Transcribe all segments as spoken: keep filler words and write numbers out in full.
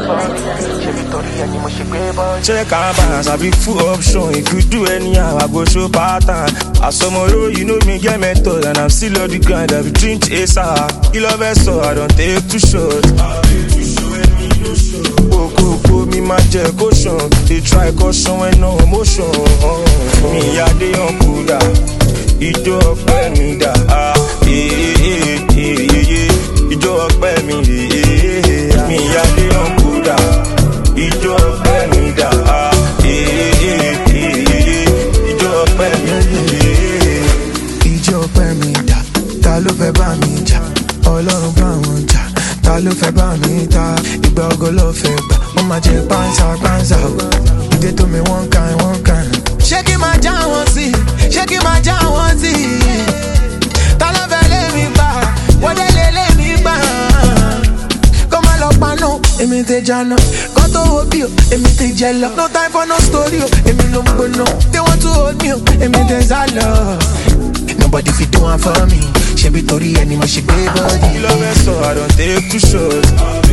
Check our balance, I be full option. If you do anyhow, I go show pattern. As tomorrow, you know me get method, and I'm still on the grind. I be drink chaser. You love it, so I don't take two shots. Coco, me my jet caution. They try caution when no emotion. Me ya dey on kuda. Ijo ọpẹ́ mi da. Ah, eh eh eh eh. Ijo ọpẹ́ mi eh. Me ya dey on kuda. Ijo ọpẹ́ mi da. Ah, eh eh eh. Ijo ọpẹ́ mi eh. Ijo ọpẹ́ mi da. Ta ló fẹ́ bá mi jà? Ọlọ́run bá wọn jà. Ta ló fẹ́ bá mi ta? Ìgbà ògo ló fẹ́ gbà. Mo máa jẹ pánsá pánsá o. Ìdè tó mi wọ́n kàn wọ́n kàn. Ṣé kí máa já wọn sí? Ṣé kí máa já wọn sí? Ta ló fẹ́ lé mi gbà? Wọ́n dé lé lé mi gbà. Kó má lọ paná, èmi ti jáná. Kó tó wo bí o, èmi ti jẹ lọ. No time for no story o, èmi ló ń gbóná. They want to hold me o, èmi ti sá lọ. Nobody fit do one for me. She be tori any mo she gbé body. You love it, so I don't take two shots.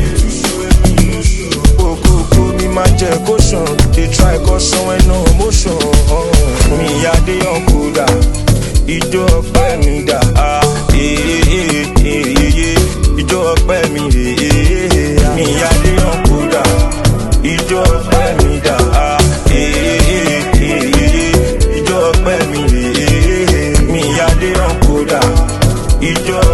Coco, me my jet caution. They try caution when no emotion. Me ya dey on kuda. Ijo ọpẹ́ mi da. Ah, eh eh eh eh. Ijo ọpẹ́ mi eh. Me ya dey on kuda. Ijo ọpẹ́ mi da. Ah, eh eh eh. Ijo ọpẹ́ mi eh. Me ya dey on kuda. Ijo